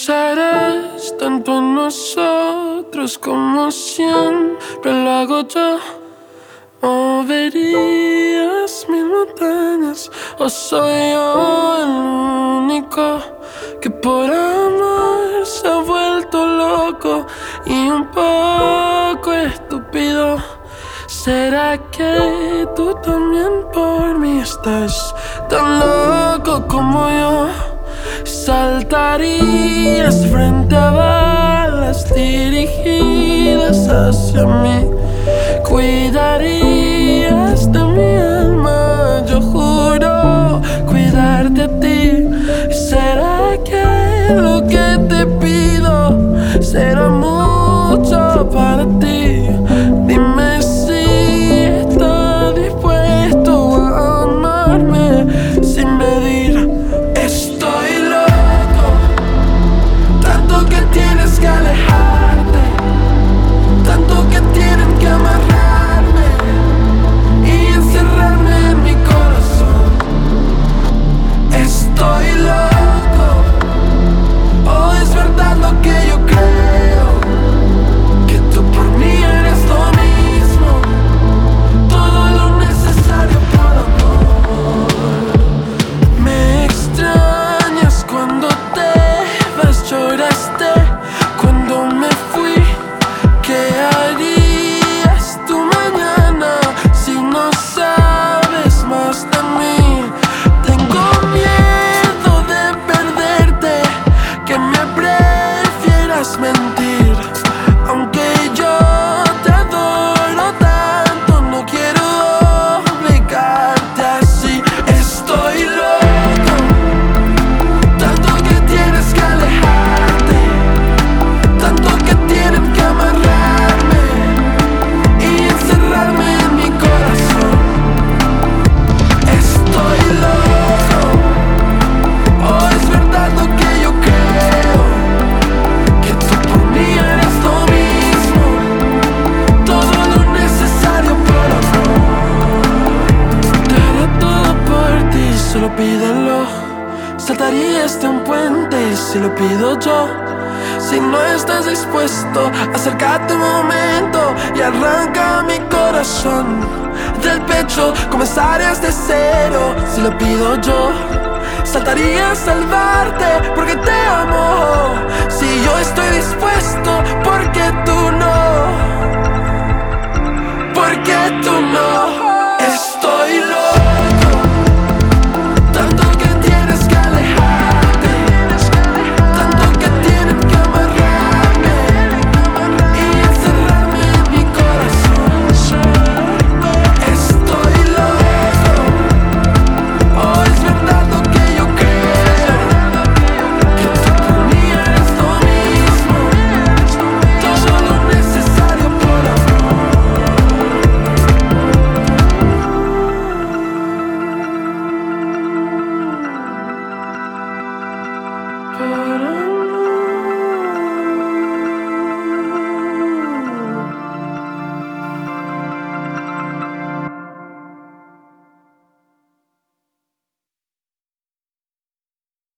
Pensarás tanto en nosotros como siempre lo hago yo. ¿Moverías mil montañas o soy yo el único que por amor se ha vuelto loco y un poco estúpido? ¿Será que tú también por mí estás tan loco como yo? Saltarías frente a balas dirigidas hacia mí. Cuidarías de mi alma, yo juro cuidarte a ti. ¿Será que lo que te pido será mucho para ti? Dime si estás dispuesto a amarme sin medir. Estoy loco, tanto que tienes que alejarte, tanto que tienen que amarrarme y encerrarme en mi corazón. Estoy loco, oh, es verdad lo que yo creo, que tú por mí eres lo mismo, todo lo necesario por amor. Me extrañas cuando te vas, lloraste cuando me fui. ¿Qué harías tú mañana si no sabes más de mí? Tengo miedo de perderte, que me prefieras mentir. Aunque yo te adoro tanto, no quiero obligarte así. Estoy loco, tanto que tienes que alejarte, tanto que tienen que amarrarme y encerrarme en mi corazón. Estoy loco, oh, es verdad lo que yo creo, que tú por mí eres lo mismo, todo lo necesario por amor. Daré todo por ti, solo pídelo. Saltarías de un puente si lo pido yo. Si no estás dispuesto, acércate un momento y arranca mi corazón del pecho. Comenzarías de cero si lo pido yo. Saltaría a salvarte porque te